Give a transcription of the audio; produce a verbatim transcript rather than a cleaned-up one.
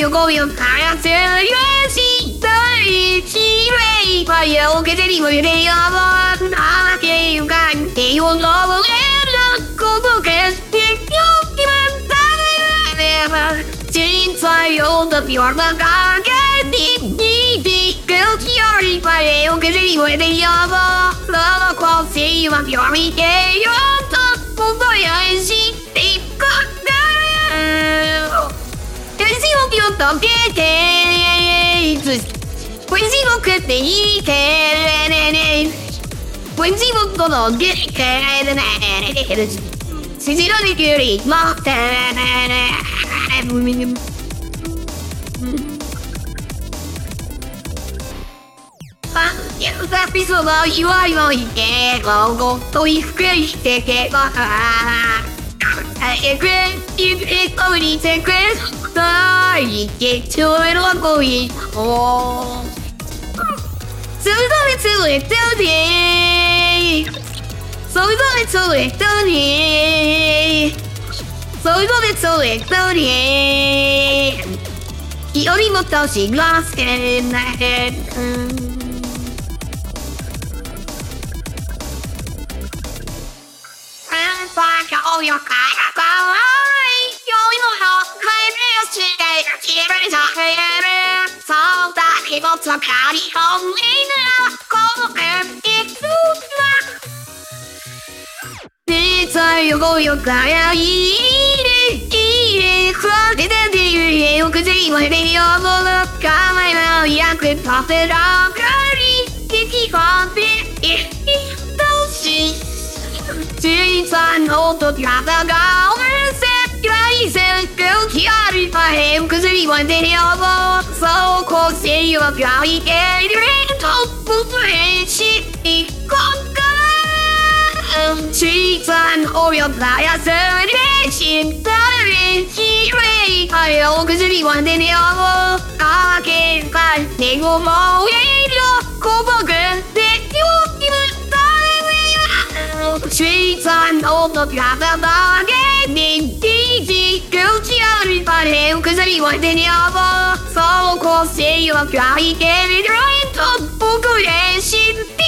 够有太阳原心的一起为怕有给这里我有点要不那给有感给我老我连了够不给你有你们大概的精彩有的比我们感觉你你你给我第二一把有给这里我有点要不那么光谁往第二一给有的不够有心的个Questi non più tocchi Questi non che ti che Questi non sono che Si si non ti chiedi ma Io capisco ma io voglio che Go tôi che che E questi e come dice questo Dai, che ci vuole poi. Oh. Solitamente tu e te. Solitamente tu e te. Solitamente tu e te. Io li metto si glass and And back all your kind of Che posso caricare come è tutto Pizza io voglio cagare Ire, ire, quante tante io così vuoi vedere io voglio camera io che papera cari che ti fa e non si si sanno tutti a pagare se se che ti arriva e così vuoi vedere io voglio So così io piai che divento putresci e conca Ci sono io playa se riesci dare ci rei Io così vuoi vedere io a che fai nego mo io come che ti Ci sono io piaya da che mi dici che ti arriva e così vuoi vedere io Solo così io piai che mi divento poco riesci